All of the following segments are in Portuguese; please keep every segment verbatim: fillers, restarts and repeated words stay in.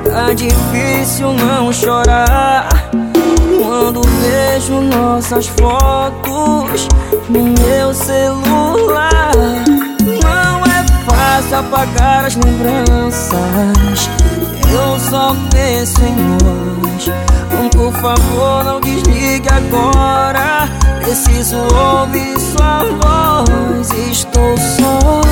Tá difícil não chorar quando vejo nossas fotos no meu celular. Não é fácil apagar as lembranças, eu só penso em nós. Por favor, não desligue agora, preciso ouvir sua voz. Estou só,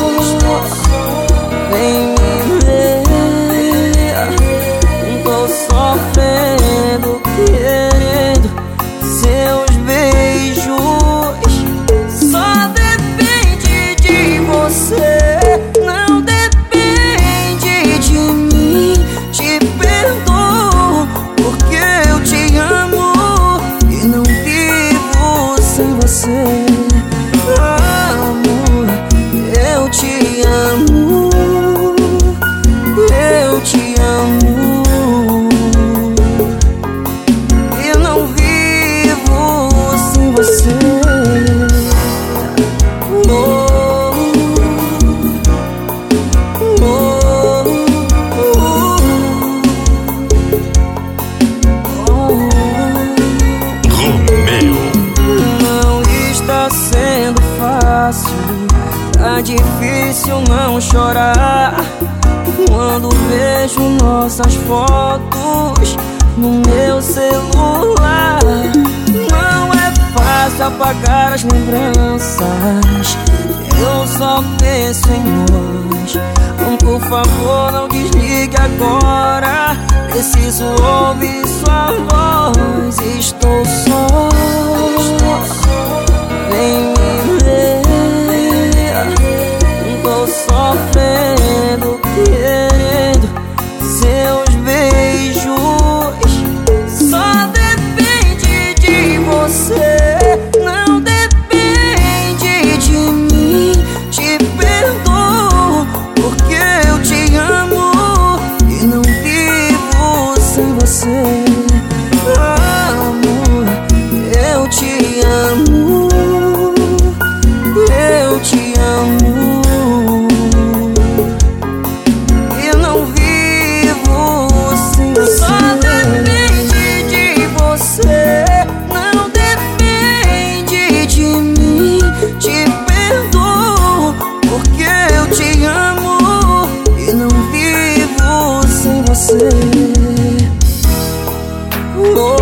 vem me ver. Tô sofrendo, querendo seus beijos. Só depende de você, não depende de mim. Te perdoo porque eu te amo e não vivo sem você. Amor, eu te amo, eu te amo. Você, oh, oh, oh, oh. Romeu. Não está sendo fácil, tá difícil não chorar quando vejo nossas fotos no meu celular. Fácil apagar as lembranças, eu só penso em nós. Por favor, não desligue agora, preciso ouvir sua voz. Estou só, vem me ver. Tô sofrendo, querendo seus beijos. Só depende de você, amor, eu te amo, eu te amo e não vivo sem você. Só depende de você, não depende de mim. Te perdoo porque eu te amo e não vivo sem você. Oh,